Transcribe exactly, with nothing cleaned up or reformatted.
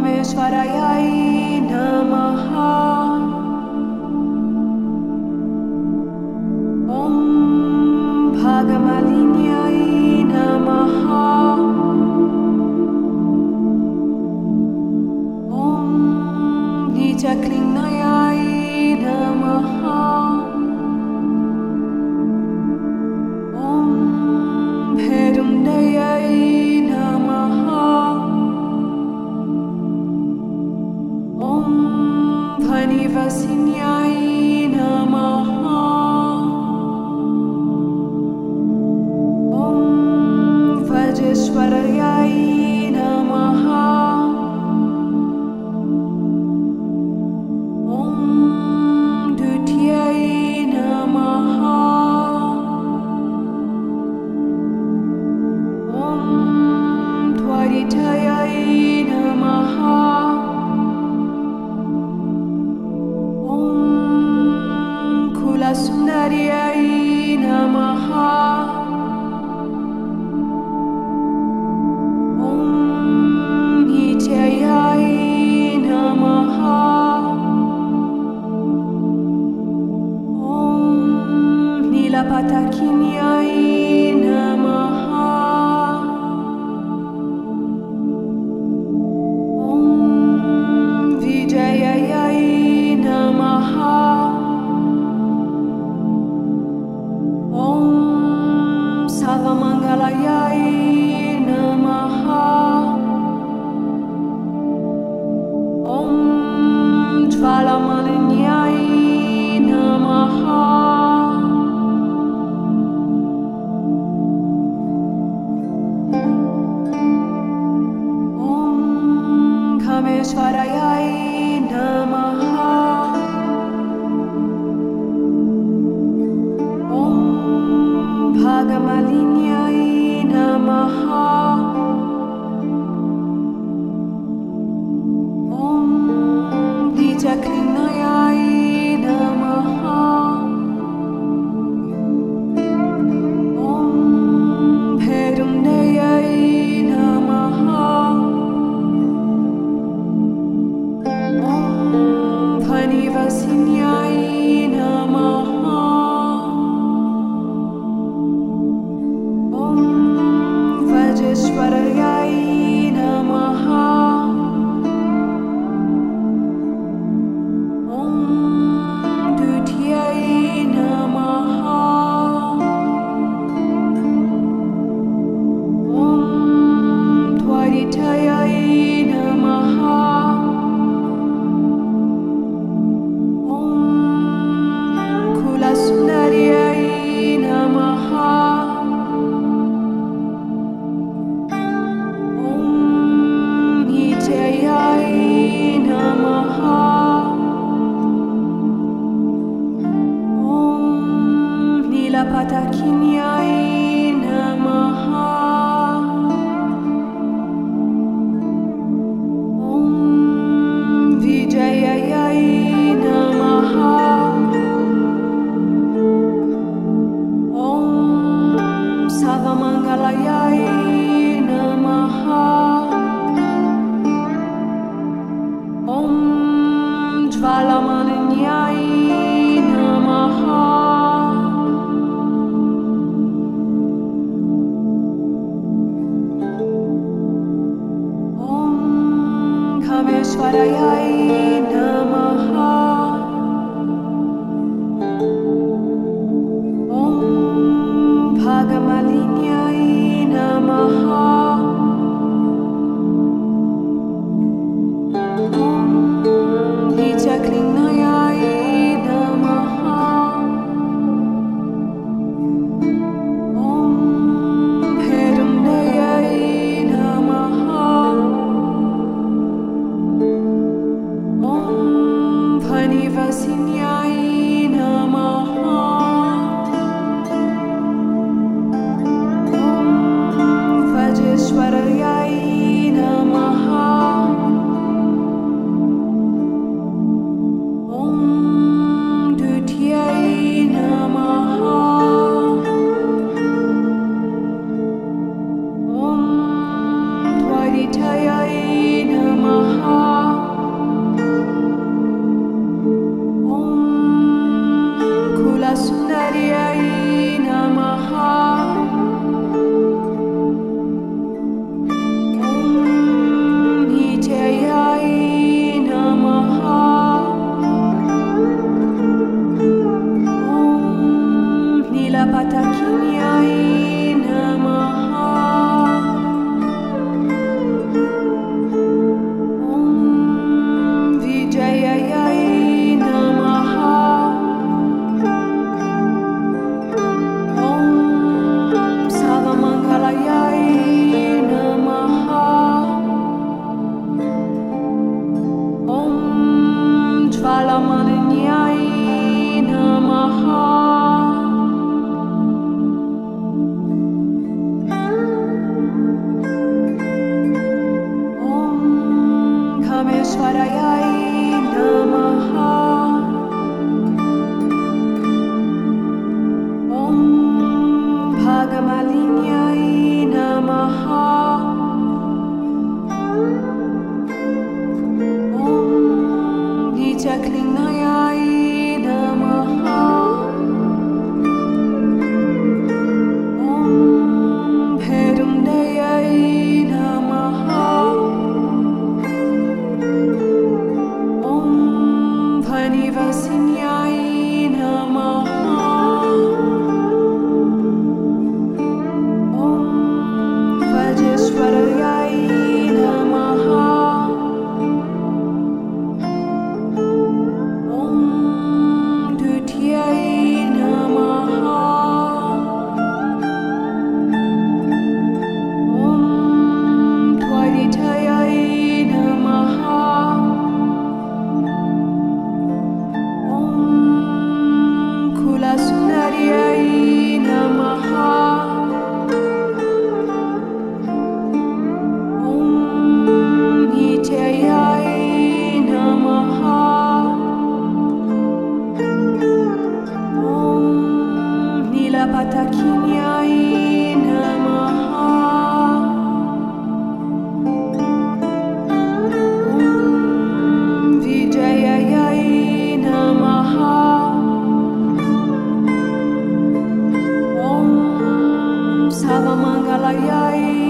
Kameshwarayai Namaha. Om Bhagamalinyai Namaha. Om Nichaklinayai Namaha. Om Bherundayai Namaha. Om Dhanivasinyai Namaha. Om Vajeshwarayai Namaha. Om Dutiyai Namaha. Om Tvaritayai Namaha. Om Kulasundariyai Namaha. Om Nityayai Namaha. Om Nilapatakinyai Namaha. Om Vijayayai Namaha. Om Savamangalayai Namaha. Om Jvalamalinyai Namaha. Om Kameshwarayai Namaha. Om Bhagamalinyai Namaha. Om Nichaklinayai Namaha. Om Bherundayai Namaha. Om Dhanivasinyai Namaha. Om Vajeshwarayai Namaha. Om Dutiyai Namaha. Om Tvaritayai Namaha. Om Kulasundariyai Namaha. Om Nityayai Namaha. Om Nilapatakinyai Namaha. Om Vijayayai Namaha. Om Savamangalayai Namaha. Om Jvalamalinyai Namaha. Om Kameshwarayai Namaha. Om Bhagamalinyai Namaha. Om Nichaklinayai Namaha. Om Bherundayai Namaha. Om Nagamalinyai Namaha. Om Nityaklinayai Namaha. Om Bherundayai Namaha. Om Vanivasinyai Namaha. Om Vajeshwarayai Namaha. Om Dutiyai Namaha. Om Dvaitayai Namaha. Om Kulasundariyai Namaha. Om Nityayai Namaha. Om Nilapatakinyai Namaha. Om Vijayayai Namaha. Om Savamangalayai